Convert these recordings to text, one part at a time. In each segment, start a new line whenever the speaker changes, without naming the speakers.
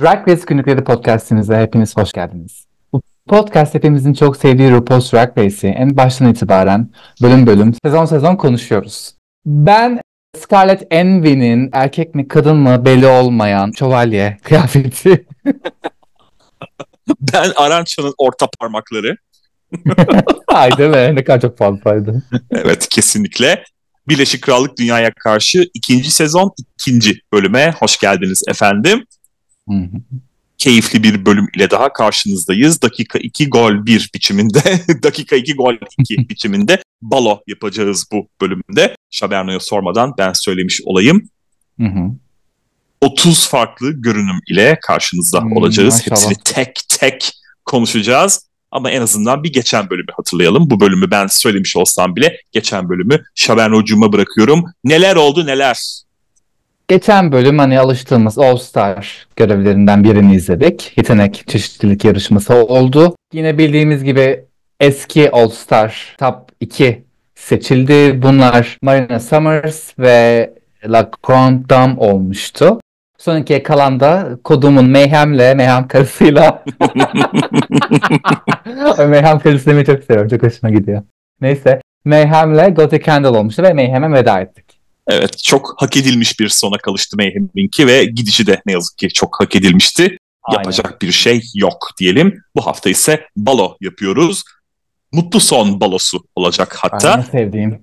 Drag Race Günlükleri podcastimize hepiniz hoş geldiniz. Bu podcast hepimizin çok sevdiği RuPaul's Drag Race'i en baştan itibaren bölüm bölüm, sezon sezon konuşuyoruz. Ben Scarlett Envy'nin erkek mi kadın mı belli olmayan şövalye kıyafeti.
Ben Arança'nın orta parmakları.
Ay değil mi? Ne kadar çok fazlaydı.
Evet, kesinlikle. Birleşik Krallık Dünya'ya karşı 2. sezon 2. bölüme hoş geldiniz efendim.
Hı hı.
Keyifli bir bölüm ile daha karşınızdayız. Dakika 2 gol 1 biçiminde, dakika 2 gol 2 biçiminde balo yapacağız bu bölümde. Şaberno'ya sormadan ben söylemiş olayım.
Hı hı.
30 farklı görünüm ile karşınızda olacağız.
Maşallah.
Hepsini tek tek konuşacağız. Ama en azından bir geçen bölümü hatırlayalım. Bu bölümü ben söylemiş olsam bile geçen bölümü Şaberno'cuma bırakıyorum. Neler oldu neler?
Geçen bölüm hani alıştığımız All Star görevlerinden birini izledik. Yetenek çeşitlilik yarışması oldu. Yine bildiğimiz gibi eski All Star Top 2 seçildi. Bunlar Marina Summers ve La Grande Dame olmuştu. Son ikiye kalan da kodumun Mayhem'le, karısıyla Mayhem karısı demeyi çok seviyorum. Çok hoşuma gidiyor. Neyse. Mayhem'le Gothic Candle olmuştu ve Mayhem'e veda ettik.
Evet, çok hak edilmiş bir sona kalıştı Mayhem'inki ve gidişi de ne yazık ki çok hak edilmişti.
Aynen.
Yapacak bir şey yok diyelim. Bu hafta ise balo yapıyoruz. Mutlu son balosu olacak hatta.
En sevdiğim.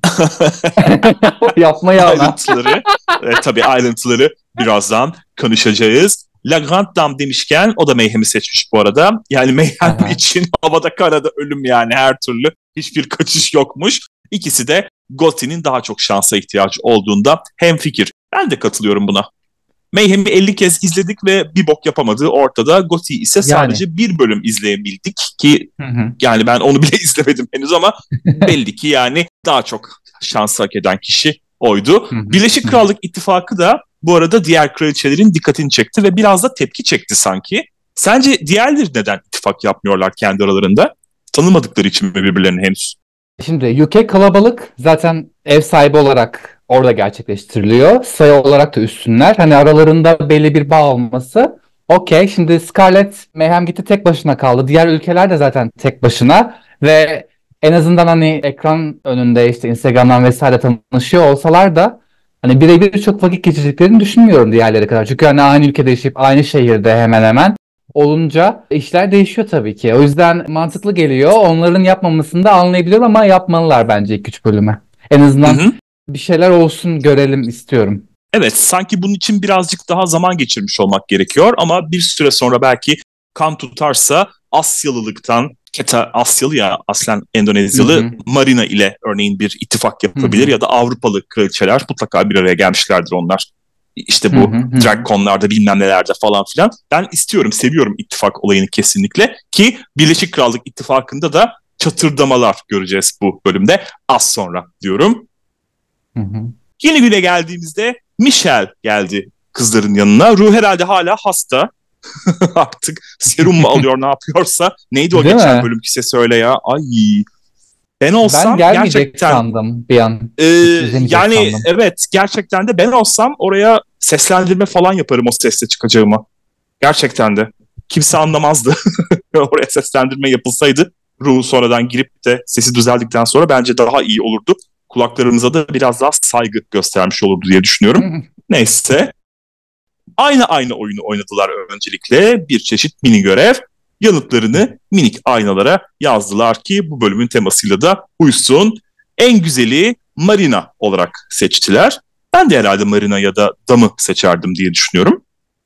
Yapmayı ana.
Tabii ayrıntıları birazdan konuşacağız. La Grande Dame demişken o da Mayhem'i seçmiş bu arada. Yani Mayhem için havada karada ölüm yani her türlü. Hiçbir kaçış yokmuş. İkisi de Gothi'nin daha çok şansa ihtiyacı olduğunda hemfikir. Ben de katılıyorum buna. Mayhem'i 50 kez izledik ve bir bok yapamadığı ortada. Gothi ise sadece bir bölüm izleyebildik ki yani ben onu bile izlemedim henüz ama belli ki yani daha çok şansı hak eden kişi oydu. Birleşik Krallık İttifakı da bu arada diğer kraliçelerin dikkatini çekti ve biraz da tepki çekti sanki. Sence diğerleri neden ittifak yapmıyorlar kendi aralarında? Tanımadıkları için mi birbirlerini henüz?
Şimdi UK kalabalık, zaten ev sahibi olarak orada gerçekleştiriliyor. Sayı olarak da üstünler. Hani aralarında belli bir bağ olması okey. Şimdi Scarlett Mayhem gitti, tek başına kaldı. Diğer ülkeler de zaten tek başına ve en azından hani ekran önünde işte Instagram'dan vesaire tanışıyor olsalar da hani birebir çok vakit geçireceklerini düşünmüyorum diğerleri kadar. Çünkü hani aynı ülkede yaşayıp aynı şehirde hemen hemen olunca işler değişiyor tabii ki. O yüzden mantıklı geliyor. Onların yapmamasını da anlayabiliyorum ama yapmalılar bence 2-3 bölüme. En azından bir şeyler olsun, görelim istiyorum.
Evet, sanki bunun için birazcık daha zaman geçirmiş olmak gerekiyor ama bir süre sonra belki kan tutarsa Asyalılıktan, Keta Asyalı ya aslen Endonezyalı Marina ile örneğin bir ittifak yapabilir ya da Avrupalı kraliçeler mutlaka bir araya gelmişlerdir onlar. İşte bu DragCon'larda bilmem nelerde falan filan. Ben istiyorum, seviyorum ittifak olayını kesinlikle ki Birleşik Krallık İttifakı'nda da çatırdamalar göreceğiz bu bölümde az sonra diyorum. Yeni güne geldiğimizde Michelle geldi kızların yanına. Ru herhalde hala hasta. Artık serum mu alıyor ne yapıyorsa. Neydi o
değil
geçen
mi?
bölümki sesi öyle ya. Ay. Ben olsam
Ben gelmeyecek
gerçekten
sandım bir an.
yani
sandım.
evet gerçekten de ben olsam oraya seslendirme falan yaparım o sesle çıkacağıma. Gerçekten de. Kimse anlamazdı. Oraya seslendirme yapılsaydı Ru sonradan girip de sesi düzeldikten sonra bence daha iyi olurdu. Kulaklarımıza da biraz daha saygı göstermiş olurdu diye düşünüyorum. Neyse. Aynı oyunu oynadılar öncelikle. Bir çeşit mini görev. Yanıtlarını minik aynalara yazdılar ki bu bölümün temasıyla da uysun. En güzeli Marina olarak seçtiler. Ben de herhalde Marina ya da Dam'ı seçerdim diye düşünüyorum.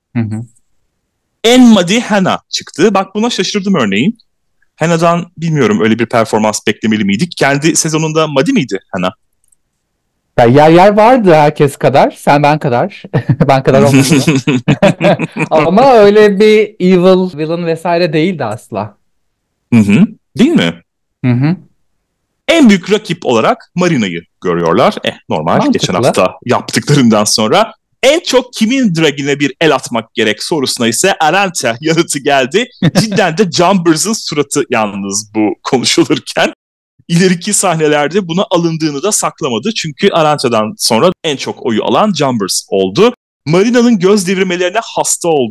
En madi Hannah çıktı. Bak buna şaşırdım örneğin. Hannah'dan bilmiyorum öyle bir performans beklemeli miydik? Kendi sezonunda madi miydi Hannah?
Ya yer vardı herkes kadar. Sen ben kadar. Ben kadar olmadı. Ama öyle bir evil, villain vesaire değildi asla.
Değil mi? En büyük rakip olarak Marina'yı görüyorlar. Normal.
Mantıklı.
Geçen hafta yaptıklarından sonra. En çok kimin dragine bir el atmak gerek sorusuna ise Arantxa yanıtı geldi. Cidden de Jumbers'ın suratı yalnız bu konuşulurken. İleriki sahnelerde buna alındığını da saklamadı. Çünkü Arantxa'dan sonra en çok oyu alan Jumbers oldu. Marina'nın göz devirmelerine hasta oldum.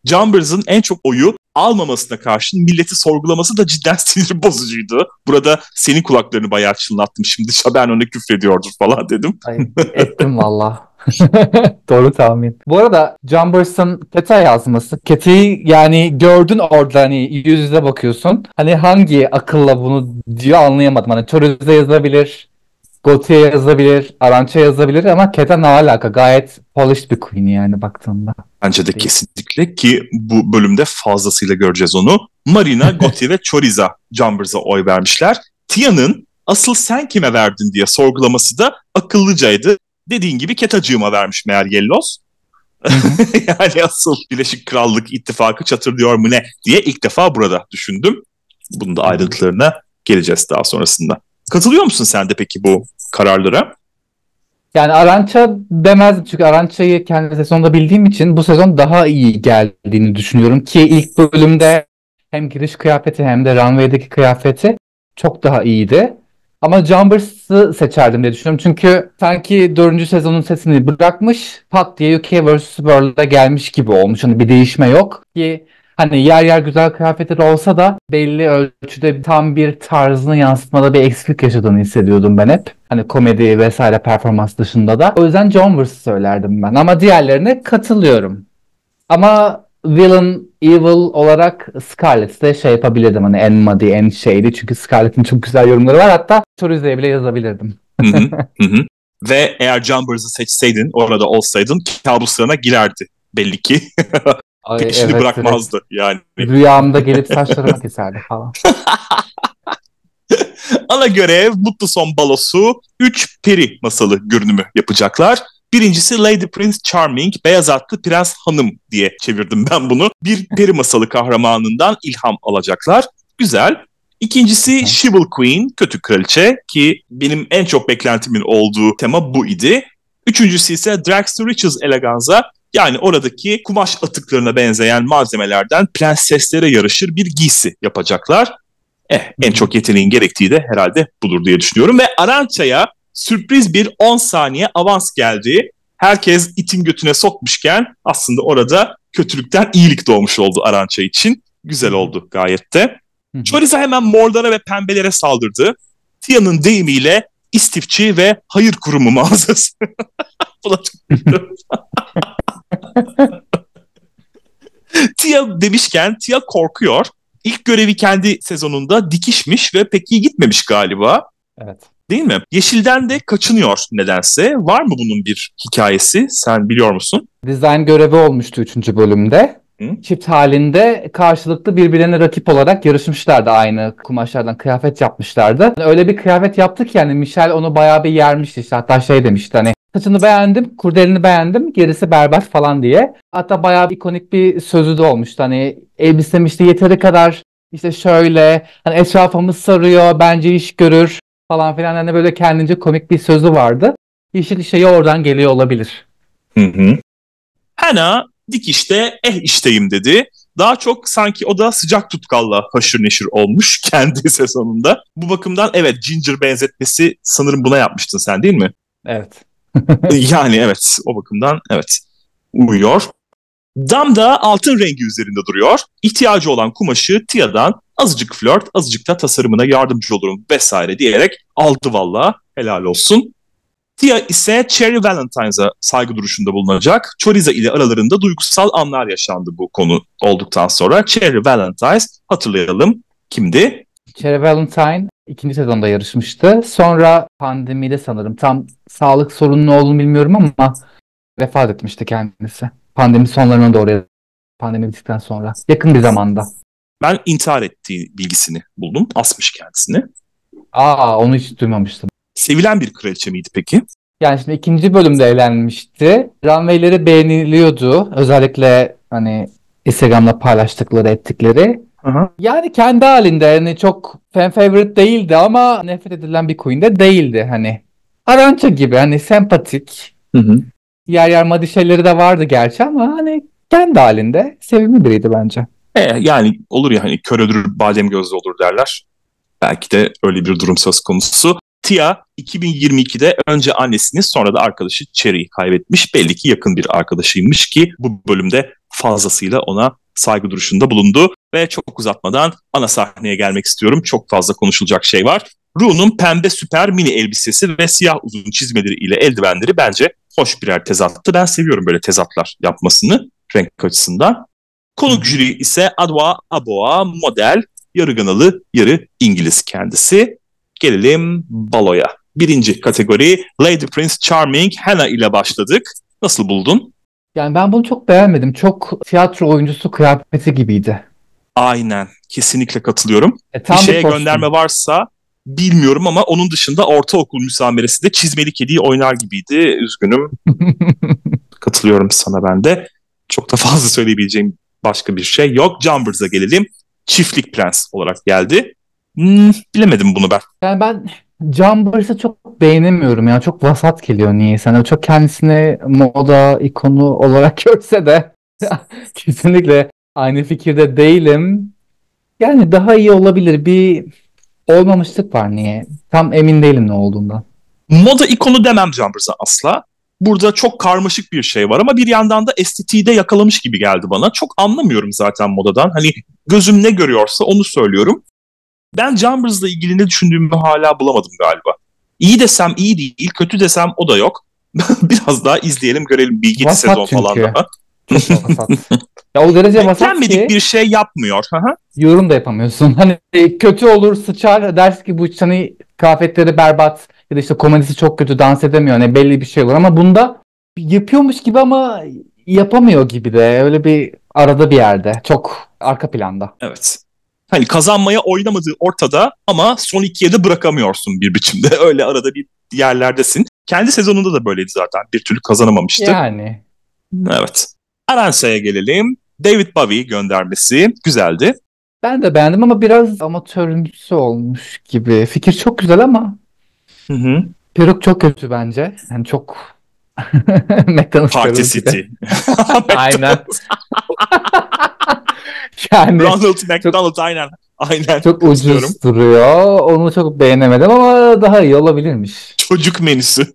Jumbers'ın en çok oyu almamasına karşın milleti sorgulaması da cidden sinir bozucuydu. Burada senin kulaklarını bayağı çınlattım. Şimdi Şaben ona küfrediyordur falan dedim.
Ay, ettim valla. Doğru tahmin. Bu arada Jumbers'ın Keta yazması. Keta'yı yani gördün orada, hani yüz yüze bakıyorsun. Hani hangi akılla bunu diyor anlayamadım. Hani Choriz'e yazabilir, Gauthier yazabilir, Arantxa yazabilir ama Keta ne alaka? Gayet polished bir queen yani baktığında.
Bence de
Değil.
kesinlikle, ki bu bölümde fazlasıyla göreceğiz onu. Marina, Gauthier ve Choriza Jumbers'a oy vermişler. Tia'nın asıl sen kime verdin diye sorgulaması da akıllıcaydı. Dediğin gibi Ketacığıma vermiş meğer Yellos. Yani asıl Birleşik Krallık ittifakı çatırlıyor mu ne diye ilk defa burada düşündüm. Bunun da ayrıntılarına geleceğiz daha sonrasında. Katılıyor musun sen de peki bu kararlara?
Yani Arantxa demezdim çünkü Arantxa'yı kendi sezonda bildiğim için bu sezon daha iyi geldiğini düşünüyorum ki ilk bölümde hem giriş kıyafeti hem de runway'deki kıyafeti çok daha iyiydi. Ama Jumbers'ı seçerdim diye düşünüyorum çünkü sanki 4. sezonun sesini bırakmış, pat diye UK vs. World'a gelmiş gibi olmuş. Hani bir değişme yok ki, hani yer yer güzel kıyafetleri olsa da belli ölçüde tam bir tarzını yansıtmada bir eksiklik yaşadığını hissediyordum ben hep. Hani komedi vesaire performans dışında da. O yüzden Jumbers'ı söylerdim ben. Ama diğerlerine katılıyorum. Ama villain, evil olarak Scarlett'i de şey yapabilirdim. Hani en muddy, en shady. Çünkü Scarlett'in çok güzel yorumları var. Hatta Chorize'ye bile yazabilirdim.
Hı hı, hı hı. Ve eğer Jumbers'ı seçseydin, orada olsaydın kabuslarına girerdi belli ki.
Ay,
Peşini
evet,
bırakmazdı yani.
rüyamda gelip saçlarıma keserdi falan.
Ana görev Mutlu Son Balosu 3 peri masalı görünümü yapacaklar. Birincisi Lady Prince Charming, beyaz atlı Prens Hanım diye çevirdim ben bunu. Bir peri masalı kahramanından ilham alacaklar. Güzel. İkincisi She Will Queen, kötü kraliçe, ki benim en çok beklentimin olduğu tema bu idi. Üçüncüsü ise Drags to Riches Eleganza, yani oradaki kumaş atıklarına benzeyen malzemelerden prenseslere yarışır bir giysi yapacaklar. En çok yeteneğin gerektiği de herhalde budur diye düşünüyorum. Ve Arantxa'ya sürpriz bir 10 saniye avans geldi. Herkes itin götüne sokmuşken aslında orada kötülükten iyilik doğmuş oldu Arantxa için. Güzel oldu gayet de. Choriza hemen morlara ve pembelere saldırdı. Tia'nın deyimiyle istifçi ve hayır kurumu mağazası. Bu da çok güldüm. Tia demişken Tia korkuyor. İlk görevi kendi sezonunda dikişmiş ve pek iyi gitmemiş galiba.
Evet.
Değil mi? Yeşil'den de kaçınıyor nedense. Var mı bunun bir hikayesi? Sen biliyor musun?
Design görevi olmuştu 3. bölümde. Çift halinde karşılıklı birbirlerine rakip olarak yarışmışlardı, aynı kumaşlardan kıyafet yapmışlardı. Öyle bir kıyafet yaptı ki yani Michelle onu bayağı bir yermişti işte, hatta şey demişti hani saçını beğendim, kurdelini beğendim, gerisi berbat falan diye. Hatta bayağı bir ikonik bir sözü de olmuştu hani elbisem işte yeteri kadar işte şöyle hani etrafımız sarıyor, bence iş görür falan filan, hani böyle kendince komik bir sözü vardı. Yeşil şeyi oradan geliyor olabilir.
Hı hı. Hannah dikişte işteyim dedi. Daha çok sanki o da sıcak tutkalla haşır neşir olmuş kendi sezonunda. Bu bakımdan evet, Ginger benzetmesi sanırım buna yapmıştın sen, değil mi?
Evet.
Yani evet, o bakımdan evet uyuyor. Dam da altın rengi üzerinde duruyor. İhtiyacı olan kumaşı Tia'dan azıcık flört, azıcık da tasarımına yardımcı olurum vesaire diyerek aldı valla. Helal olsun. Tia ise Cherry Valentine'a saygı duruşunda bulunacak. Choriza ile aralarında duygusal anlar yaşandı bu konu olduktan sonra. Cherry Valentine, hatırlayalım, kimdi?
Cherry Valentine 2. sezonda yarışmıştı. Sonra pandemide sanırım, tam sağlık sorunun olduğunu bilmiyorum ama vefat etmişti kendisi. Pandemi sonlarına doğru, pandemi bittikten sonra. Yakın bir zamanda.
Ben intihar ettiği bilgisini buldum. Asmış kendisini.
Onu hiç duymamıştım.
Sevilen bir kraliçe miydi peki?
Yani şimdi 2. bölümde eğlenmişti. Runway'leri beğeniliyordu. Özellikle hani Instagram'da paylaştıkları, ettikleri.
Hı-hı.
Yani kendi halinde, yani çok fan favorite değildi ama nefret edilen bir queen de değildi hani. Arantxa gibi hani sempatik.
Hı-hı.
Yer yer madi şeyleri de vardı gerçi ama hani kendi halinde sevimli biriydi bence.
Yani olur ya, hani kör öldürür badem gözlü olur derler. Belki de öyle bir durum söz konusu. Tia 2022'de önce annesini sonra da arkadaşı Cherry'i kaybetmiş. Belli ki yakın bir arkadaşıymış ki bu bölümde fazlasıyla ona saygı duruşunda bulundu. Ve çok uzatmadan ana sahneye gelmek istiyorum. Çok fazla konuşulacak şey var. Ru'nun pembe süper mini elbisesi ve siyah uzun çizmeleri ile eldivenleri bence hoş birer tezattı. Ben seviyorum böyle tezatlar yapmasını renk açısından. Konuk jüri ise Adwa Aboa model, yarı Ganalı, yarı İngiliz kendisi. Gelelim baloya. Birinci kategori Lady Prince Charming Hannah ile başladık. Nasıl buldun?
Yani ben bunu çok beğenmedim. Çok tiyatro oyuncusu kıyafeti gibiydi.
Aynen. Kesinlikle katılıyorum.
Tam
Bir
bir
şeye
kostüm.
gönderme varsa bilmiyorum ama onun dışında ortaokul müsameresi de çizmeli kediyi oynar gibiydi. Üzgünüm. Katılıyorum sana ben de. Çok da fazla söyleyebileceğim başka bir şey yok. Jumbers'a gelelim. Çiftlik Prens olarak geldi. Bilemedim bunu ben.
Yani ben Jumbers'ı çok beğenemiyorum ya. Çok vasat geliyor niyeyse. Yani çok kendisini moda ikonu olarak görse de kesinlikle aynı fikirde değilim. Yani daha iyi olabilir. Bir olmamışlık var niye? Tam emin değilim ne olduğundan.
Moda ikonu demem Jumbers'a asla. Burada çok karmaşık bir şey var ama bir yandan da estetiği de yakalamış gibi geldi bana. Çok anlamıyorum zaten modadan. Hani gözüm ne görüyorsa onu söylüyorum. Ben Jumbers'la ilgili ne düşündüğümü hala bulamadım galiba. İyi desem iyi değil, kötü desem o da yok. Biraz daha izleyelim, görelim bir 7
Vasat
sezon falan
çünkü.
daha.
Çok vasat. Ya o derece vasat
Beklenmedik
ki
bir şey yapmıyor.
yorum da yapamıyorsun. Hani kötü olur, sıçar, dersin ki bu hani kıyafetleri berbat ya da işte komedisi çok kötü, dans edemiyor. Hani belli bir şey olur ama bunda yapıyormuş gibi ama yapamıyor gibi de. Öyle bir arada bir yerde. Çok arka planda.
Evet. Hani kazanmaya oynamadığı ortada ama son ikiye de bırakamıyorsun bir biçimde. Öyle arada bir yerlerdesin. Kendi sezonunda da böyleydi zaten. Bir türlü kazanamamıştı.
Yani.
Evet. Arensa'ya gelelim. David Bowie göndermesi güzeldi.
Ben de beğendim ama biraz amatörümsü olmuş gibi. Fikir çok güzel ama
Hı hı.
peruk çok kötü bence. Yani çok McDonald's
Party
peruğu
City.
gibi. Aynen. Yani
Ronald
çok
McDonald aynen. Aynen.
çok
Katılıyorum.
ucuz duruyor. Onu çok beğenemedim ama daha iyi olabilirmiş.
Çocuk menüsü.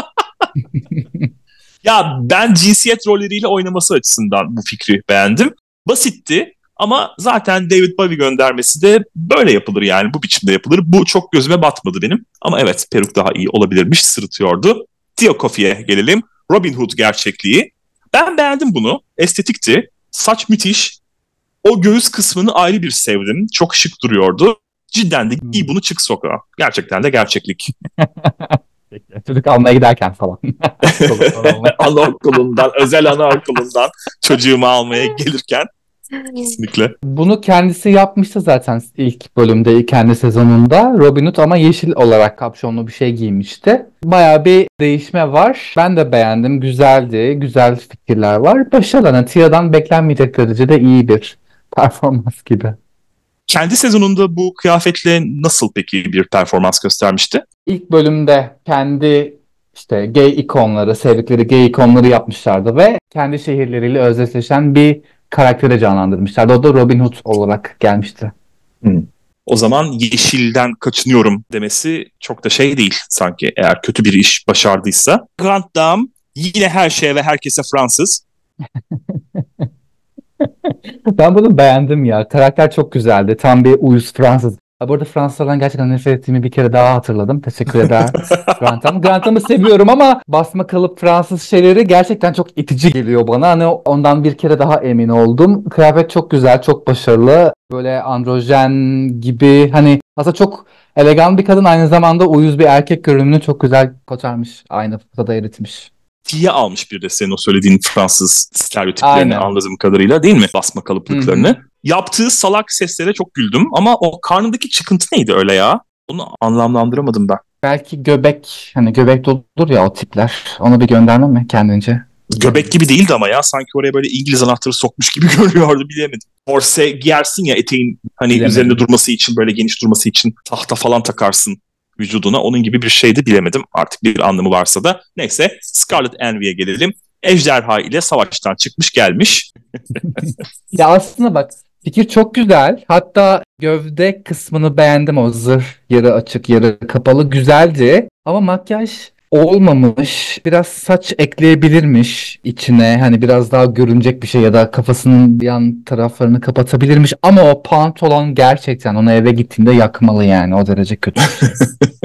Ya ben cinsiyet rolleriyle oynaması açısından bu fikri beğendim. Basitti ama zaten David Bowie göndermesi de böyle yapılır yani bu biçimde yapılır. Bu çok gözüme batmadı benim. Ama evet peruk daha iyi olabilirmiş, sırıtıyordu. Theo Coffey'e gelelim. Robin Hood gerçekliği. Ben beğendim bunu. Estetikti. Saç müthiş. O göğüs kısmını ayrı bir sevdim. Çok şık duruyordu. Cidden de giy bunu çık sokağa. Gerçekten de gerçeklik.
Çocuk almaya giderken falan.
Anaokulundan, özel anaokulundan çocuğumu almaya gelirken kesinlikle.
Bunu kendisi yapmıştı zaten ilk bölümde, kendi sezonunda. Robin Hood ama yeşil olarak kapşonlu bir şey giymişti. Bayağı bir değişme var. Ben de beğendim. Güzeldi. Güzel fikirler var. Başarılı. Yani Tia'dan beklenmeyecek derecede iyi bir performans gibi.
Kendi sezonunda bu kıyafetle nasıl peki bir performans göstermişti?
İlk bölümde kendi işte gay ikonları, sevdikleri gay ikonları yapmışlardı ve kendi şehirleriyle özdeşleşen bir karakteri canlandırmışlardı. O da Robin Hood olarak gelmişti.
O zaman yeşilden kaçınıyorum demesi çok da şey değil sanki eğer kötü bir iş başardıysa. Grant Dame yine her şeye ve herkese Fransız.
Ben bunu beğendim ya. Karakter çok güzeldi. Tam bir uyuz Fransız. Ha, bu arada Fransızlardan gerçekten nefret ettiğimi bir kere daha hatırladım. Teşekkür eder Grantham. Grantham'ı seviyorum ama basma kalıp Fransız şeyleri gerçekten çok itici geliyor bana. Hani ondan bir kere daha emin oldum. Kıyafet çok güzel, çok başarılı. Böyle androjen gibi hani aslında çok elegan bir kadın aynı zamanda uyuz bir erkek görünümünü çok güzel kotarmış. Aynı potada eritmiş.
Tiye almış bir de senin o söylediğin Fransız stereotiplerini
Aynen.
anladığım kadarıyla değil mi? Basma kalıplıklarını.
Hı hı.
Yaptığı salak seslere çok güldüm ama o karnındaki çıkıntı neydi öyle ya? Onu anlamlandıramadım ben.
Belki göbek, hani göbek doludur ya o tipler. Onu bir gönderme mi kendince?
Göbek gibi değildi ama ya sanki oraya böyle İngiliz anahtarı sokmuş gibi görünüyordu bilemedim. Korse giyersin ya eteğin hani
Bilemedim.
üzerinde durması için böyle geniş durması için tahta falan takarsın vücuduna. Onun gibi bir şeydi bilemedim artık bir anlamı varsa da. Neyse Scarlet Envy'ye gelelim. Ejderha ile savaştan çıkmış gelmiş.
Ya aslında bak fikir çok güzel. Hatta gövde kısmını beğendim, o zırh yarı açık yarı kapalı güzeldi. Ama makyaj olmamış. Biraz saç ekleyebilirmiş içine. Hani biraz daha görünecek bir şey ya da kafasının yan taraflarını kapatabilirmiş. Ama o pantolon gerçekten onu eve gittiğinde yakmalı yani. O derece kötü bir şey.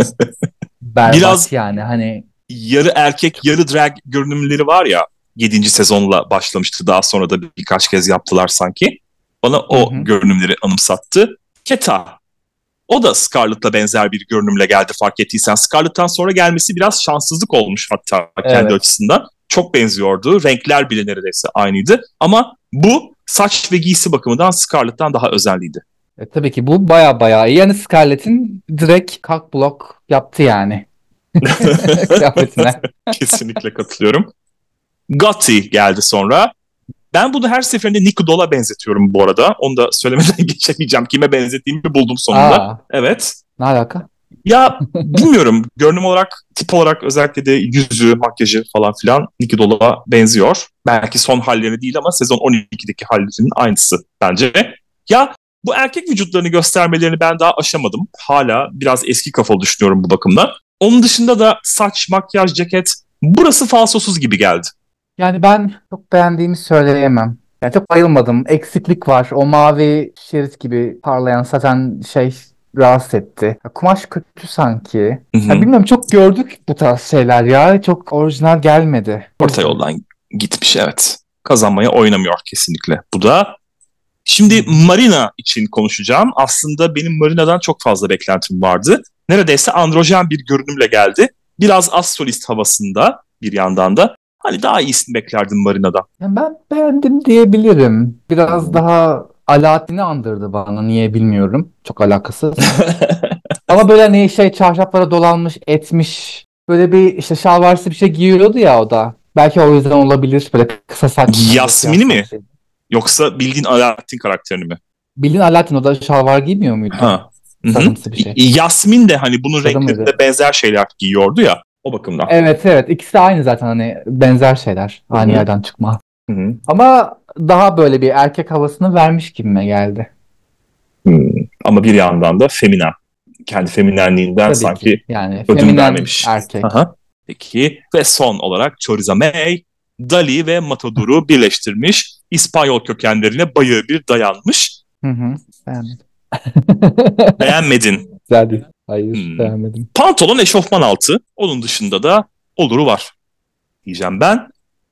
Berbat
Biraz
yani hani.
yarı erkek yarı drag görünümleri var ya, 7. sezonla başlamıştı, daha sonra da birkaç kez yaptılar sanki. Bana
Hı
o
hı.
görünümleri anımsattı. Keta, o da Scarlett'la benzer bir görünümle geldi fark ettiysen. Scarlett'tan sonra gelmesi biraz şanssızlık olmuş hatta kendi
Evet.
açısından. Çok benziyordu. Renkler bile neredeyse aynıydı. Ama bu saç ve giysi bakımından Scarlett'tan daha özelliydi.
Tabii ki bu baya iyi. Yani Scarlett'in direkt cock block yaptı yani kıyafetine.
Kesinlikle katılıyorum. Gotti geldi sonra. Ben bunu her seferinde Nico Doll'a benzetiyorum bu arada. Onu da söylemeden geçemeyeceğim. Kime benzettiğimi buldum sonunda.
Aa,
Evet.
ne alaka?
Ya bilmiyorum. Görünüm olarak, tip olarak, özellikle de yüzü, makyajı falan filan Nico Doll'a benziyor. Belki son halleri değil ama sezon 12'deki hallerinin aynısı bence. Ya bu erkek vücutlarını göstermelerini ben daha aşamadım. Hala biraz eski kafalı düşünüyorum bu bakımdan. Onun dışında da saç, makyaj, ceket, burası falsosuz gibi geldi.
Yani ben çok beğendiğimi söyleyemem. Yani çok bayılmadım. Eksiklik var. O mavi şerit gibi parlayan saten şey rahatsız etti. Ya kumaş kötü sanki.
Hı
Ya
hı.
bilmiyorum, çok gördük bu tarz şeyler ya. Çok orijinal gelmedi. O
Orta
yüzden.
yoldan gitmiş, evet. Kazanmaya oynamıyor kesinlikle. Bu da. Şimdi Marina için konuşacağım. Aslında benim Marina'dan çok fazla beklentim vardı. Neredeyse androjen bir görünümle geldi. Biraz az solist havasında bir yandan da. Hani daha iyisini beklerdim Marina'dan.
Yani ben beğendim diyebilirim. Biraz daha Alaaddin'i andırdı bana. Niye bilmiyorum. Çok alakasız. Ama böyle hani şey çarşaflara dolanmış etmiş. Böyle bir işte şalvarsı bir şey giyiyordu ya o da. Belki o yüzden olabilir. Böyle kısa saç. Hani
Yasmin'i
siyah
mi?
saç şey.
Yoksa bildiğin Alaaddin karakterini mi?
Bildiğin Alaaddin o da şalvar giymiyor muydu?
Ha. Hı hı.
Sarımsı bir şey.
Yasmin de hani bunun
Sarı mıydı?
renklerinde benzer şeyler giyiyordu ya, o bakımdan.
Evet. İkisi de aynı zaten, hani benzer şeyler.
Hı
Aynı
hı.
yerden çıkma.
Hı hı.
Ama daha böyle bir erkek havasını vermiş gibime geldi.
Ama bir yandan da feminen. Kendi feminenliğinden
Tabii ki.
sanki
Yani
ödün
feminen
vermemiş.
erkek.
Aha. Peki ve son olarak Choriza May, Dali ve Matador'u birleştirmiş. İspanyol kökenlerine bayağı bir dayanmış.
Hı hı. Beğenmedim.
Beğenmedin.
Güzel değil. Hayır,
Hmm.
beğenmedim.
Pantolon eşofman altı. Onun dışında da oluru var diyeceğim ben.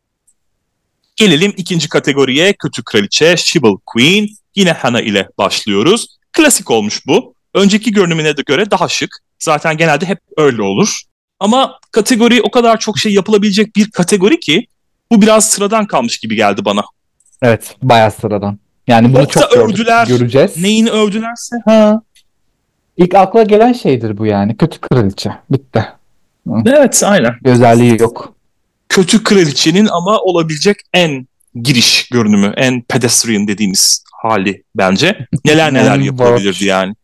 Gelelim ikinci kategoriye, kötü kraliçe, Shibble Queen. Yine Hana ile başlıyoruz. Klasik olmuş bu. Önceki görünümüne de göre daha şık. Zaten genelde hep öyle olur. Ama kategori o kadar çok şey yapılabilecek bir kategori ki bu biraz sıradan kalmış gibi geldi bana.
Evet, bayağı sıradan. Yani bunu
Çok da
çok gördük,
övdüler.
göreceğiz.
Neyini övdülerse. Ha.
İlk akla gelen şeydir bu yani. Kötü kraliçe. Bitti.
Evet, aynen.
Bir özelliği yok.
Kötü kraliçenin ama olabilecek en giriş görünümü, en pedestrian dediğimiz hali bence. Neler neler
En
yapılabilirdi
boş.
yani.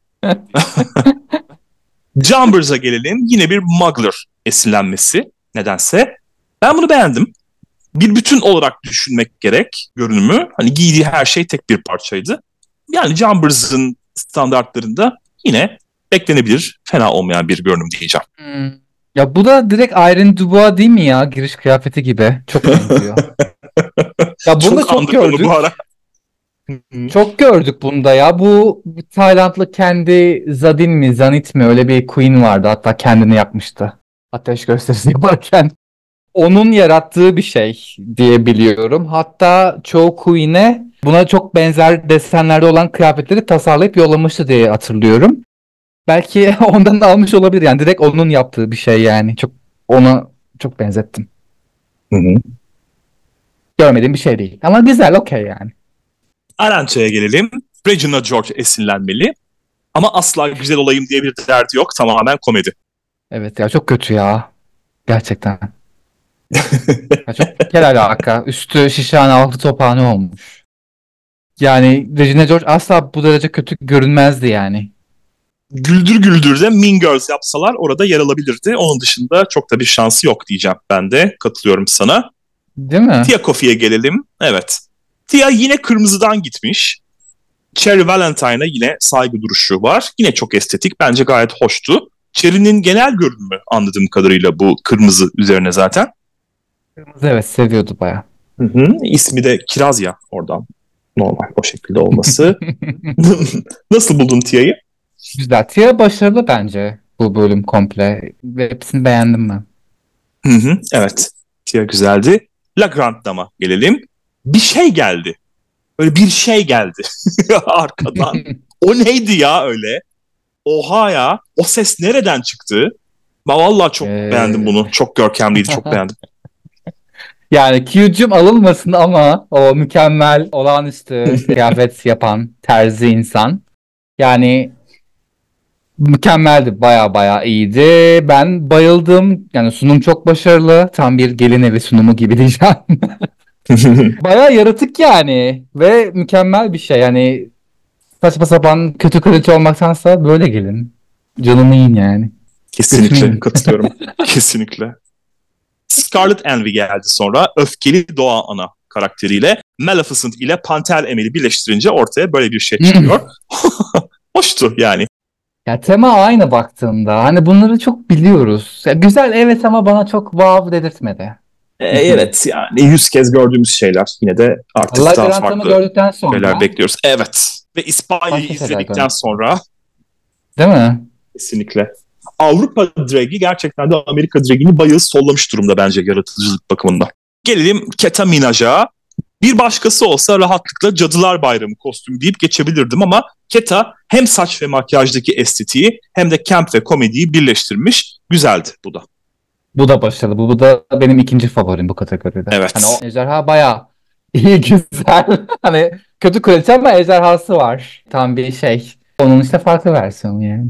Jumbers'a gelelim. Yine bir Muggler esinlenmesi nedense. Ben bunu beğendim. Bir bütün olarak düşünmek gerek görünümü. Hani giydiği her şey tek bir parçaydı. Yani Jumbers'ın standartlarında yine beklenebilir, fena olmayan bir görünüm diyeceğim.
Ya bu da direkt Irene Dubois değil mi ya? Giriş kıyafeti gibi. Çok benziyor. Ya bunu da
Çok
çok
andık onu bu ara.
gördük. Çok gördük bunda ya. Bu Taylandlı kendi Zadin mi, Zanit mi, öyle bir queen vardı. Hatta kendini yakmıştı. Ateş gösterisi yaparken. Onun yarattığı bir şey diye biliyorum. Hatta çoğu queen'e buna çok benzer desenlerde olan kıyafetleri tasarlayıp yollamıştı diye hatırlıyorum. Belki ondan da almış olabilir. Yani direkt onun yaptığı bir şey yani. Ona çok benzettim.
Hı hı.
Görmediğim bir şey değil. Ama güzel, okey yani.
Arança'ya gelelim. Regina George esinlenmeli. Ama asla güzel olayım diye bir derdi yok. Tamamen komedi.
Evet ya, çok kötü ya. Gerçekten. Ya çok kel alaka. Üstü şişhane, altı tophane olmuş. Yani Regina George asla bu derece kötü görünmezdi yani.
Güldür Güldür de Mean Girls yapsalar orada yer alabilirdi. Onun dışında çok da bir şansı yok diyeceğim ben de. Katılıyorum sana.
Değil mi?
Tia Kofi'ye gelelim. Evet. Tia yine kırmızıdan gitmiş. Cherry Valentine'a yine saygı duruşu var. Yine çok estetik. Bence gayet hoştu. Cherry'nin genel görünümü anladığım kadarıyla bu kırmızı üzerine zaten.
Kırmızı evet seviyordu bayağı.
İsmi de Kiraz ya oradan. Normal o şekilde olması. Nasıl buldun Tia'yı?
Güzel. Tia başarılı bence bu bölüm komple. Ve hepsini beğendim ben.
Evet. Tia güzeldi. Lagrand'dama gelelim. Bir şey geldi. Böyle bir şey geldi arkadan. O neydi ya öyle? Oha ya. O ses nereden çıktı? Ben vallahi çok beğendim bunu. Çok görkemliydi. Çok beğendim.
Yani Q'cum alınmasın ama o mükemmel, olağanüstü kıyafet yapan terzi insan. Yani mükemmeldi. Baya baya iyiydi. Ben bayıldım. Yani sunum çok başarılı. Tam bir gelin evi sunumu gibi diyeceğim. Baya yaratık yani. Ve mükemmel bir şey. Yani saçma sapan kötü kraliçe olmaktansa böyle gelin. Canını yiyin yani.
Kesinlikle katılıyorum. Kesinlikle. Scarlet Envy geldi sonra. Öfkeli Doğa Ana karakteriyle Maleficent ile Panter Emel'i birleştirince ortaya böyle bir şey çıkıyor. Hoştu yani.
Ya tema aynı baktığında. Hani bunları çok biliyoruz. Ya güzel evet ama bana çok wow dedirtmedi.
Evet yani 100 kez gördüğümüz şeyler. Yine de artık
Allah
daha
Grant'ımı
farklı
gördükten
şeyler
sonra
bekliyoruz. Evet. Ve İspanya'yı
başka şeyler
izledikten
gördüm.
sonra
Değil mi?
kesinlikle. Avrupa Drag'i gerçekten de Amerika Drag'ini bayağı sollamış durumda bence yaratıcılık bakımından. Gelelim Keta Minaj'a. Bir başkası olsa rahatlıkla Cadılar Bayramı kostümü deyip geçebilirdim ama Keta hem saç ve makyajdaki estetiği hem de camp ve komediyi birleştirmiş. Güzeldi bu da.
Bu da başarılı. Bu da benim ikinci favorim bu kategoride.
Evet.
Hani o ejderha bayağı iyi güzel. Hani kötü kraliçe ama ejderhası var. Tam bir şey. Onun işte farklı versiyonu yani.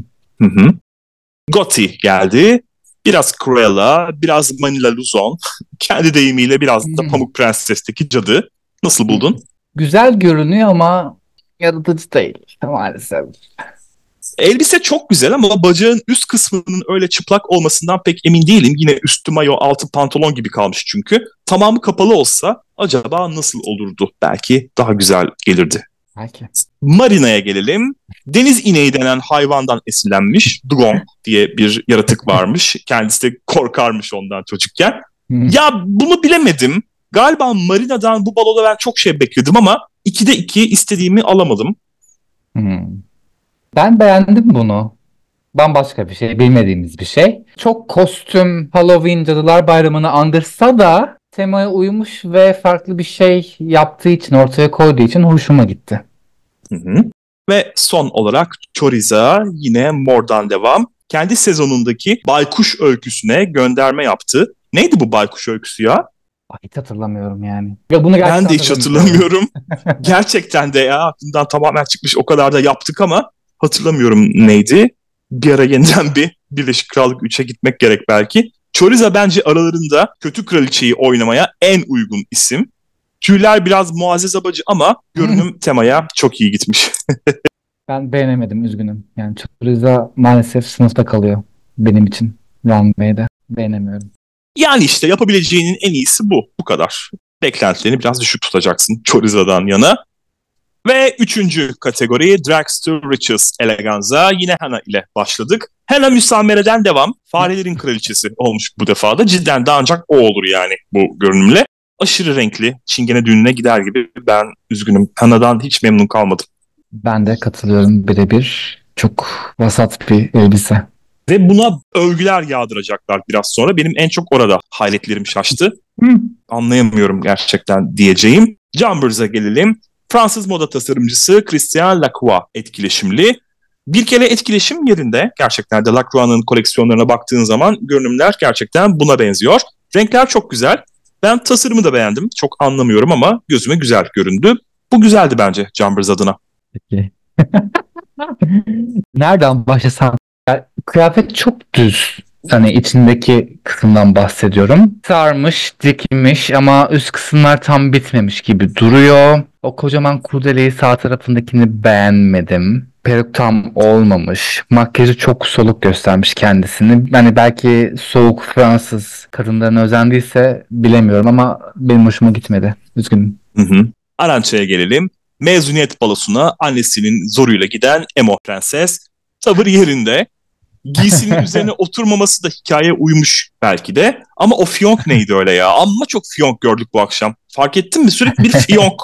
Gotti geldi. Biraz Cruella, biraz Manila Luzon. Kendi deyimiyle biraz da Pamuk Prenses'teki cadı. Nasıl buldun?
Güzel görünüyor ama yaratıcı değil maalesef.
Elbise çok güzel ama bacağın üst kısmının öyle çıplak olmasından pek emin değilim. Yine üstü mayo, altı pantolon gibi kalmış çünkü. Tamamı kapalı olsa acaba nasıl olurdu? Belki daha güzel gelirdi.
Belki.
Marina'ya gelelim. Deniz ineği denen hayvandan esinlenmiş dugong diye bir yaratık varmış. Kendisi de korkarmış ondan çocukken. Ya bunu bilemedim. Galiba Marina'dan bu baloda ben çok şey bekledim ama 2'de 2 istediğimi alamadım.
Ben beğendim bunu. Bambaşka bir şey, bilmediğimiz bir şey. Çok kostüm Halloween Cadılar Bayramı'nı andırsa da temaya uymuş ve farklı bir şey yaptığı için, ortaya koyduğu için hoşuma gitti.
Ve son olarak Choriza yine mordan devam. Kendi sezonundaki Baykuş öyküsüne gönderme yaptı. Neydi bu Baykuş öyküsü ya?
Hiç hatırlamıyorum yani. Ya bunu
Ben de hiç hatırlamıyorum. Gerçekten de ya aklımdan tamamen çıkmış. O kadar da yaptık ama hatırlamıyorum neydi. Bir ara yeniden bir Birleşik Krallık 3'e gitmek gerek belki. Choriza bence aralarında kötü kraliçeyi oynamaya en uygun isim. Tüyler biraz Muazzez Abacı ama görünüm temaya çok iyi gitmiş.
Ben beğenemedim, üzgünüm. Yani Choriza maalesef sınıfta kalıyor benim için. Runway'de. Beğenemiyorum.
Yani işte yapabileceğinin en iyisi bu. Bu kadar. Beklentilerini biraz düşük tutacaksın Choriza'dan yana. Ve 3. kategori Dragster Riches Eleganza. Yine Hannah ile başladık. Hannah müsamereden devam. Farelerin kraliçesi olmuş bu defa da. Cidden de ancak o olur yani bu görünümle. Aşırı renkli. Çingene düğününe gider gibi. Ben üzgünüm. Hannah'dan hiç memnun kalmadım.
Ben de katılıyorum birebir. Çok vasat bir elbise.
Ve buna övgüler yağdıracaklar biraz sonra. Benim en çok orada hayretlerim şaştı. Anlayamıyorum gerçekten diyeceğim. Jumbers'a gelelim. Fransız moda tasarımcısı Christian Lacroix etkileşimli. Bir kere etkileşim yerinde. Gerçekten de Lacroix'ın koleksiyonlarına baktığın zaman görünümler gerçekten buna benziyor. Renkler çok güzel. Ben tasarımı da beğendim. Çok anlamıyorum ama gözüme güzel göründü. Bu güzeldi bence Jumbers adına.
Peki. Nereden başlasam? Yani kıyafet çok düz. Hani içindeki kısımdan bahsediyorum. Sarmış, dikmiş ama üst kısımlar tam bitmemiş gibi duruyor. O kocaman kurdeleyi sağ tarafındakini beğenmedim. Peruk tam olmamış. Makyajı çok soluk göstermiş kendisini. Hani belki soğuk Fransız kadınlarına özendiyse bilemiyorum ama benim hoşuma gitmedi. Üzgünüm.
Arança'ya gelelim. Mezuniyet balosuna annesinin zoruyla giden Emo Prenses. Tavır yerinde. Giysinin üzerine oturmaması da hikayeye uymuş belki de. Ama o fiyonk neydi öyle ya? Amma çok fiyonk gördük bu akşam. Fark ettin mi? Sürekli bir fiyonk.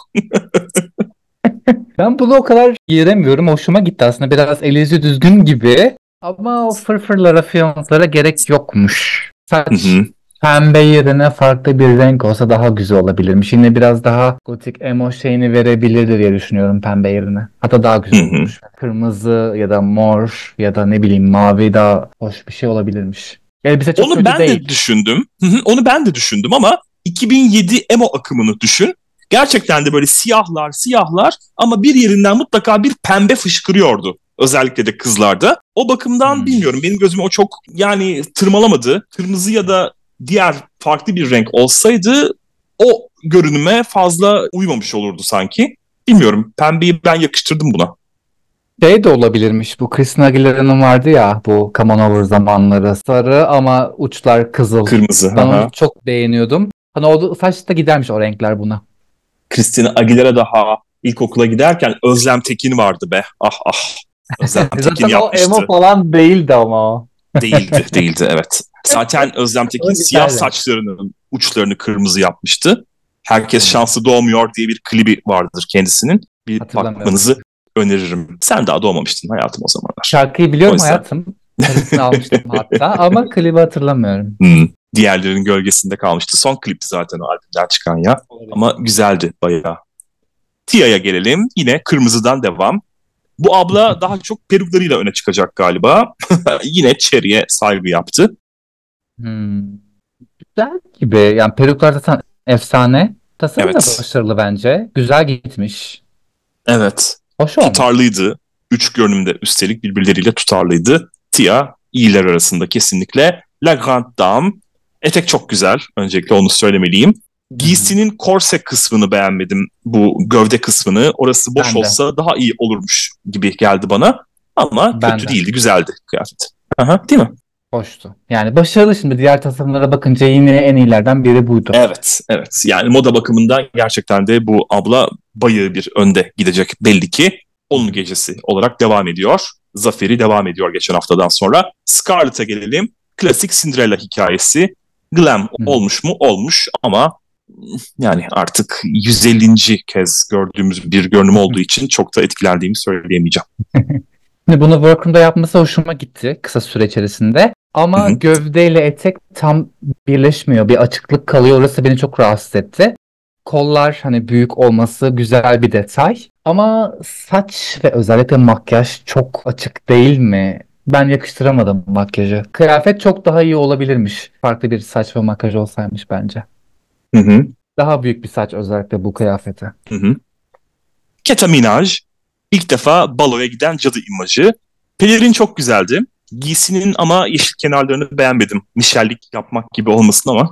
Ben bunu o kadar giremiyorum. Hoşuma gitti aslında. Biraz eli yüzü düzgün gibi. Ama o fırfırlara, fiyonklara gerek yokmuş. Saç pembe yerine farklı bir renk olsa daha güzel olabilirmiş. Yine biraz daha gotik emo şeyini verebilirdi diye düşünüyorum pembe yerine. Hatta daha güzel olmuş. Kırmızı ya da mor ya da ne bileyim mavi daha hoş bir şey olabilirmiş. Elbise çok
Onu
kötü
ben
değil.
de düşündüm. Onu ben de düşündüm ama 2007 emo akımını düşün. Gerçekten de böyle siyahlar ama bir yerinden mutlaka bir pembe fışkırıyordu. Özellikle de kızlarda. O bakımdan bilmiyorum, benim gözüme o çok yani tırmalamadı. Kırmızı ya da diğer farklı bir renk olsaydı o görünüme fazla uymamış olurdu sanki. Bilmiyorum, pembeyi ben yakıştırdım buna.
Şey de olabilirmiş, bu Christina Aguilera'nın vardı ya bu Come On Over zamanları, sarı ama uçlar kızıl.
Kırmızı.
Ben onu çok beğeniyordum. Hani o saçta gidermiş o renkler buna.
Christina Aguilera daha ilkokula giderken Özlem Tekin vardı be. Ah ah. Özlem Tekin
Zaten
yapmıştı.
o emo falan değildi ama o.
Değildi evet. Zaten Özlem Tekin siyah saçlarının uçlarını kırmızı yapmıştı. Herkes şanslı doğmuyor diye bir klibi vardır kendisinin. Bir bakmanızı öneririm. Sen daha doğmamıştın hayatım o zamanlar.
Şarkıyı biliyorum hayatım. Parasını almıştım hatta ama klibi hatırlamıyorum.
Diğerlerinin gölgesinde kalmıştı. Son klipti zaten o albümden çıkan ya. Ama güzeldi bayağı. Tia'ya gelelim. Yine kırmızıdan devam. Bu abla daha çok peruklarıyla öne çıkacak galiba. Yine Cherry'e saygı yaptı.
Güzel gibi. Yani peruklar zaten efsane. Tasarım da başarılı bence. Güzel gitmiş.
Evet.
Hoş olmuş.
Tutarlıydı. Üç görünümde üstelik birbirleriyle tutarlıydı. Tia iyiler arasında kesinlikle. La Grande Dame. Etek çok güzel. Öncelikle onu söylemeliyim. Giysinin korse kısmını beğenmedim. Bu gövde kısmını. Orası boş olsa daha iyi olurmuş gibi geldi bana. Ama kötü değildi. Güzeldi kıyafet. Aha, değil mi?
Hoştu. Yani başarılı, şimdi diğer tasarımlara bakınca yine en iyilerden biri buydu.
Evet. Yani moda bakımından gerçekten de bu abla bayağı bir önde gidecek belli ki. Onun gecesi olarak devam ediyor. Zaferi devam ediyor geçen haftadan sonra. Scarlett'a gelelim. Klasik Cinderella hikayesi. Glam olmuş mu? Olmuş ama yani artık 150. kez gördüğümüz bir görünüm olduğu için çok da etkilendiğimi söyleyemeyeceğim.
Bunu workroom'da yapması hoşuma gitti kısa süre içerisinde. Ama gövdeyle etek tam birleşmiyor. Bir açıklık kalıyor. Orası beni çok rahatsız etti. Kollar hani büyük olması güzel bir detay. Ama saç ve özellikle makyaj çok açık değil mi? Ben yakıştıramadım makyajı. Kıyafet çok daha iyi olabilirmiş. Farklı bir saç ve makyaj olsaymış bence. Daha büyük bir saç özellikle bu kıyafete.
Keta Minaj ilk defa baloya giden cadı imajı. Pelerin çok güzeldi. Giysinin ama yeşil kenarlarını beğenmedim. Mişellik yapmak gibi olmasın ama.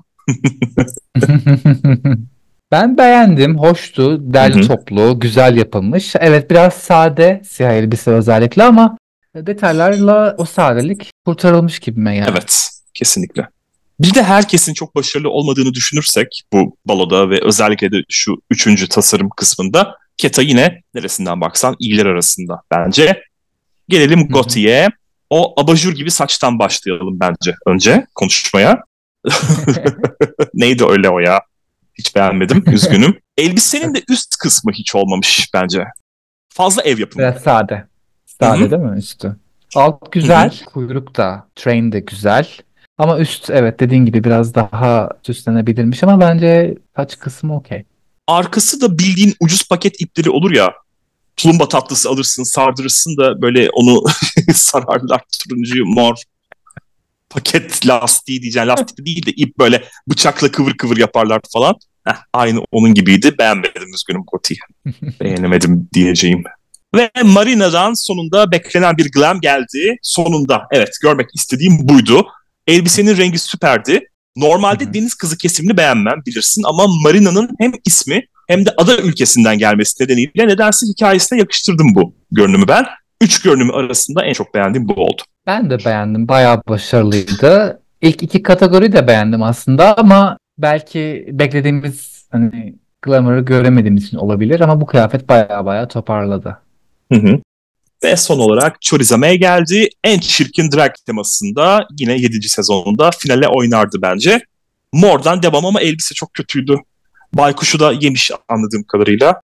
Ben beğendim. Hoştu. Derli toplu. Güzel yapılmış. Evet, biraz sade. Siyah elbise özellikle ama detaylarla o sadelik kurtarılmış gibime geldi.
Evet. Kesinlikle. Bir de herkesin çok başarılı olmadığını düşünürsek bu baloda ve özellikle de şu 3. tasarım kısmında Keta yine neresinden baksan iyiler arasında bence. Gelelim Gotye'ye. O abajur gibi saçtan başlayalım bence önce konuşmaya. Neydi öyle o ya? Hiç beğenmedim. Üzgünüm. Elbisenin de üst kısmı hiç olmamış bence. Fazla ev yapımı.
Biraz sade. Sade değil mi üstü? Alt güzel. Kuyruk da, train de güzel. Ama üst, evet dediğin gibi biraz daha süslenebilirmiş ama bence saç kısmı okey.
Arkası da bildiğin ucuz paket ipleri olur ya. Tulumba tatlısı alırsın, sardırırsın da böyle onu sararlar turuncu, mor. Paket lastiği diyeceğim. Lastik değil de ip böyle bıçakla kıvır kıvır yaparlar falan. Aynı onun gibiydi. Beğenmedim, üzgünüm Goti'yi. Beğenemedim diyeceğim. Ve Marina'dan sonunda beklenen bir glam geldi. Sonunda evet, görmek istediğim buydu. Elbisenin rengi süperdi. Normalde deniz kızı kesimini beğenmem bilirsin ama Marina'nın hem ismi hem de ada ülkesinden gelmesi nedeniyle nedense hikayesine yakıştırdım bu görünümü ben. 3 görünümü arasında en çok beğendiğim bu oldu.
Ben de beğendim. Bayağı başarılıydı. İlk 2 kategoriyi de beğendim aslında ama belki beklediğimiz hani glamour'ı göremediğimiz için olabilir ama bu kıyafet bayağı toparladı.
Ve son olarak Chorizama'ya geldi. En çirkin drag temasında yine 7. sezonunda finale oynardı bence. Mor'dan devam ama elbise çok kötüydü. Baykuş'u da yemiş anladığım kadarıyla.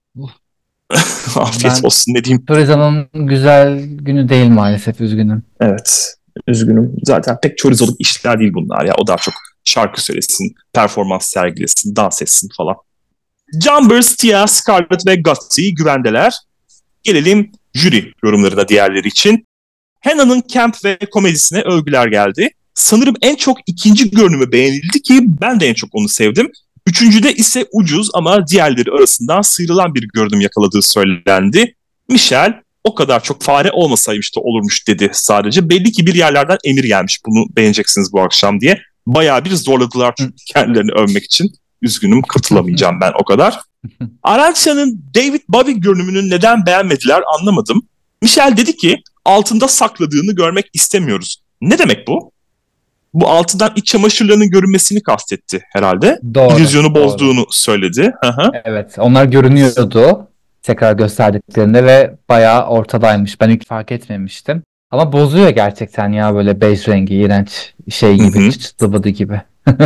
Afiyet olsun ne diyeyim.
Choriza'nın güzel günü değil maalesef, üzgünüm.
Evet, üzgünüm. Zaten pek Choriza'lık işler değil bunlar ya. O daha çok şarkı söylesin, performans sergilesin, dans etsin falan. Jumbers, Tia, Scarlett ve Gutsy güvendeler. Gelelim jüri yorumlarına diğerleri için. Hannah'nın camp ve komedisine övgüler geldi. Sanırım en çok ikinci görünümü beğenildi ki ben de en çok onu sevdim. Üçüncüde ise ucuz ama diğerleri arasından sıyrılan bir görünüm yakaladığı söylendi. Michelle o kadar çok fare olmasaymış da olurmuş dedi sadece. Belli ki bir yerlerden emir gelmiş, bunu beğeneceksiniz bu akşam diye. Bayağı bir zorladılar kendilerini övmek için. Üzgünüm, katılamayacağım ben o kadar. Arancia'nın David Bowie görünümünü neden beğenmediler anlamadım. Michelle dedi ki altında sakladığını görmek istemiyoruz. Ne demek bu? Bu altından iç çamaşırlarının görünmesini kastetti herhalde.
Doğru,
İllüzyonu bozduğunu söyledi.
Evet, onlar görünüyordu tekrar gösterdiklerinde ve bayağı ortadaymış. Ben ilk fark etmemiştim. Ama bozuyor gerçekten ya, böyle bej rengi, iğrenç şey gibi, çıtlıbıdı gibi.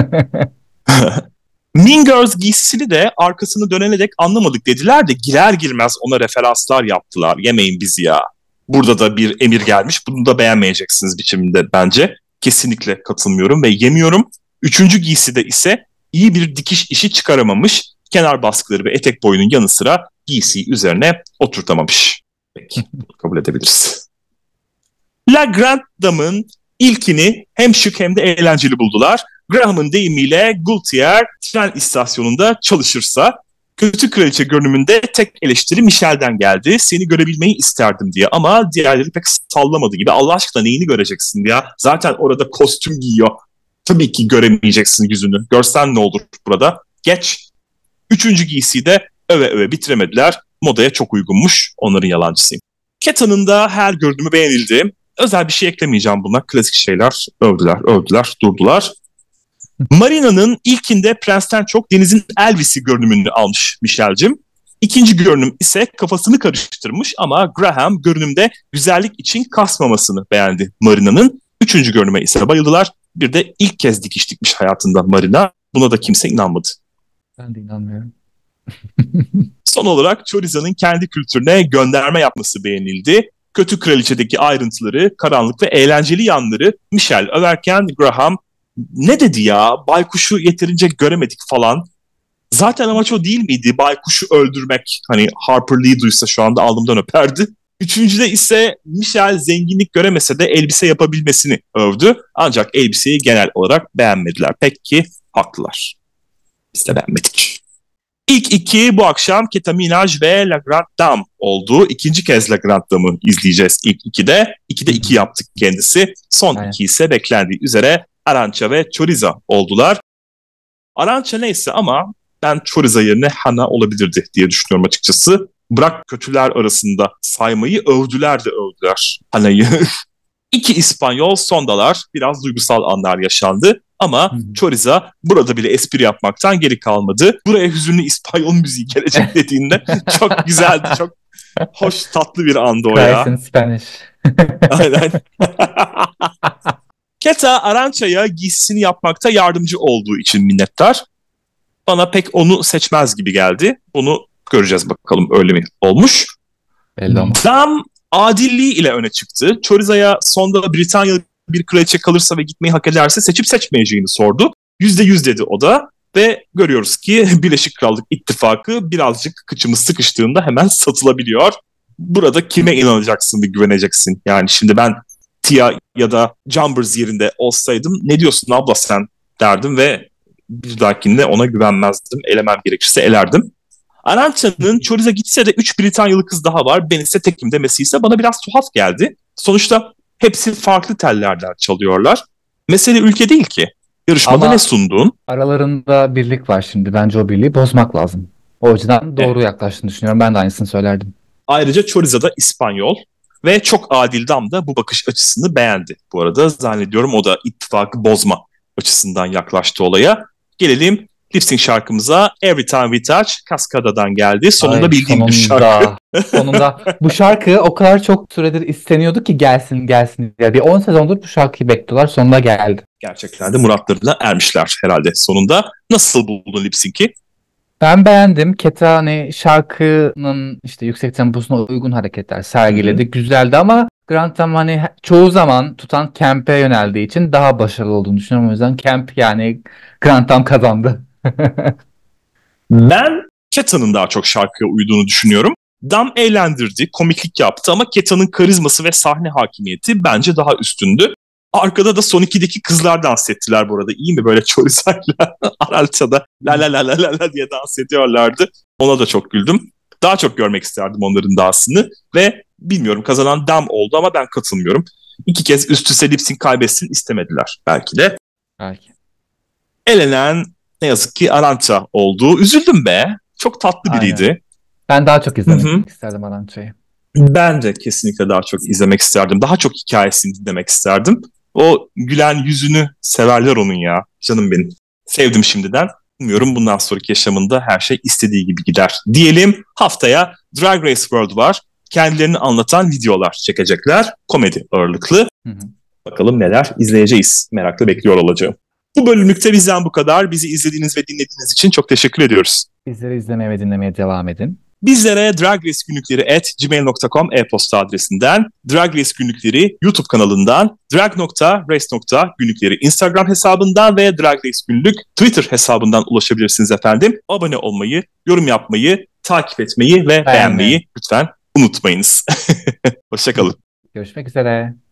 Mean Girls giysisini de arkasını dönene dek anlamadık dediler de girer girmez ona referanslar yaptılar. Yemeyin bizi ya. Burada da bir emir gelmiş. Bunu da beğenmeyeceksiniz biçiminde bence. Kesinlikle katılmıyorum ve yemiyorum. Üçüncü giyside ise iyi bir dikiş işi çıkaramamış. Kenar baskıları ve etek boyunun yanı sıra giysiyi üzerine oturtamamış. Peki, kabul edebiliriz. La Grande Dame'ın ilkini hem şık hem de eğlenceli buldular. Graham'ın deyimiyle Gaultier tren istasyonunda çalışırsa, kötü kraliçe görünümünde tek eleştiri Michelle'den geldi. Seni görebilmeyi isterdim diye ama diğerleri pek sallamadı gibi. Allah aşkına neyini göreceksin ya? Zaten orada kostüm giyiyor. Tabii ki göremeyeceksin yüzünü. Görsen ne olur burada? Geç. Üçüncü giysiyi de öve öve bitiremediler. Modaya çok uygunmuş. Onların yalancısıyım. Keta'nın da her görünümü beğenildi. Özel bir şey eklemeyeceğim buna. Klasik şeyler. Övdüler, durdular. Marina'nın ilkinde Prens'ten çok Deniz'in Elvis'i görünümünü almış Michelle'cim. İkinci görünüm ise kafasını karıştırmış ama Graham görünümde güzellik için kasmamasını beğendi Marina'nın. Üçüncü görünüme ise bayıldılar. Bir de ilk kez dikiş dikmiş hayatında Marina. Buna da kimse inanmadı.
Ben de inanmıyorum.
Son olarak Choriza'nın kendi kültürüne gönderme yapması beğenildi. Kötü Kraliçe'deki ayrıntıları, karanlık ve eğlenceli yanları Michelle överken Graham ne dedi ya? Baykuş'u yeterince göremedik falan. Zaten amaç o değil miydi? Baykuş'u öldürmek. Hani Harper Lee duysa şu anda alnımdan öperdi. Üçüncüde ise Michelle zenginlik göremese de elbise yapabilmesini övdü. Ancak elbiseyi genel olarak beğenmediler. Pek ki haklılar. Biz de beğenmedik. İlk iki bu akşam Keta Minaj ve La Grande Dame oldu. İkinci kez La Grande Dame'ı izleyeceğiz ilk ikide. 2'de 2 yaptık kendisi. Son iki ise beklendiği üzere Arantxa ve Choriza oldular. Arantxa neyse ama ben Choriza yerine Hannah olabilirdi diye düşünüyorum açıkçası. Bırak kötüler arasında saymayı, övdüler de övdüler Hannah'yı. İki İspanyol sondalar, biraz duygusal anlar yaşandı. Ama Choriza burada bile espri yapmaktan geri kalmadı. Buraya hüzünlü İspanyol müziği gelecek dediğinde çok güzeldi, çok hoş, tatlı bir andı o ya.
Cries in Spanish.
Aynen. Keta Arantxa'ya giysisini yapmakta yardımcı olduğu için minnettar. Bana pek onu seçmez gibi geldi. Bunu göreceğiz bakalım, öyle mi olmuş. Dam adilliği ile öne çıktı. Choriza'ya sonda Britanyalı bir kraliçe kalırsa ve gitmeyi hak ederse seçip seçmeyeceğini sordu. %100 dedi o da. Ve görüyoruz ki Birleşik Krallık İttifakı birazcık kıçımız sıkıştığında hemen satılabiliyor. Burada kime inanacaksın ve güveneceksin? Yani şimdi ben Tia ya da Jumbers yerinde olsaydım ne diyorsun abla sen derdim ve bir dahakinde ona güvenmezdim. Elemem gerekirse elerdim. Arantxa'nın Choriza gitse de 3 Britanyalı kız daha var. Ben ise tekim demesi ise bana biraz tuhaf geldi. Sonuçta hepsi farklı tellerden çalıyorlar. Mesele ülke değil ki. Yarışmada
ama
ne sunduğun?
Aralarında birlik var şimdi. Bence o birliği bozmak lazım. O yüzden doğru yaklaştığını düşünüyorum. Ben de aynısını söylerdim.
Ayrıca Choriza da İspanyol ve çok adil dam da bu bakış açısını beğendi. Bu arada zannediyorum o da ittifakı bozma açısından yaklaştı olaya. Gelelim lip sync şarkımıza. Every Time We Touch Cascada'dan geldi. Sonunda bildiğim bir şarkı.
Sonunda bu şarkı o kadar çok süredir isteniyordu ki gelsin gelsin diye. Bir 10 sezondur bu şarkıyı bekliyorlar. Sonunda geldi.
Gerçekten de muratlarına ermişler herhalde sonunda. Nasıl buldun lip sync'i?
Ben beğendim. Keta hani şarkının işte yüksek temposuna uygun hareketler sergiledi. Güzeldi ama Grantham hani çoğu zaman tutan Camp'e yöneldiği için daha başarılı olduğunu düşünüyorum. O yüzden Camp yani Grantham kazandı.
Ben Keta'nın daha çok şarkıya uyduğunu düşünüyorum. Dam eğlendirdi, komiklik yaptı ama Keta'nın karizması ve sahne hakimiyeti bence daha üstündü. Arkada da son 2'deki kızlar dans ettiler bu arada. İyi mi böyle Chorizay'la Aralta'da la la la la la diye dans ediyorlardı. Ona da çok güldüm. Daha çok görmek isterdim onların dansını ve bilmiyorum kazanan Dam oldu ama ben katılmıyorum. 2 kez üst üste lip sync kaybetsin istemediler belki de.
Belki.
Elenen ne yazık ki Arantxa oldu. Üzüldüm be. Çok tatlı biriydi.
Aynen. Ben daha çok izlemek isterdim Arantxa'yı.
Ben de kesinlikle daha çok izlemek isterdim. Daha çok hikayesini dinlemek isterdim. O gülen yüzünü severler onun ya. Canım benim. Sevdim şimdiden. Umuyorum bundan sonraki yaşamında her şey istediği gibi gider. Diyelim haftaya Drag Race World var. Kendilerini anlatan videolar çekecekler. Komedi ağırlıklı. Bakalım neler izleyeceğiz. Merakla bekliyor olacağım. Bu bölümlükte bizden bu kadar. Bizi izlediğiniz ve dinlediğiniz için çok teşekkür ediyoruz.
Bizleri izlemeye ve dinlemeye devam edin.
Bizlere dragracegunlükleri@gmail.com e-posta adresinden, Drag Race Günlükleri YouTube kanalından, drag.race.günlükleri Instagram hesabından ve Drag Race Günlük Twitter hesabından ulaşabilirsiniz efendim. Abone olmayı, yorum yapmayı, takip etmeyi ve beğenmeyi lütfen unutmayınız. Hoşça kalın.
Görüşmek üzere.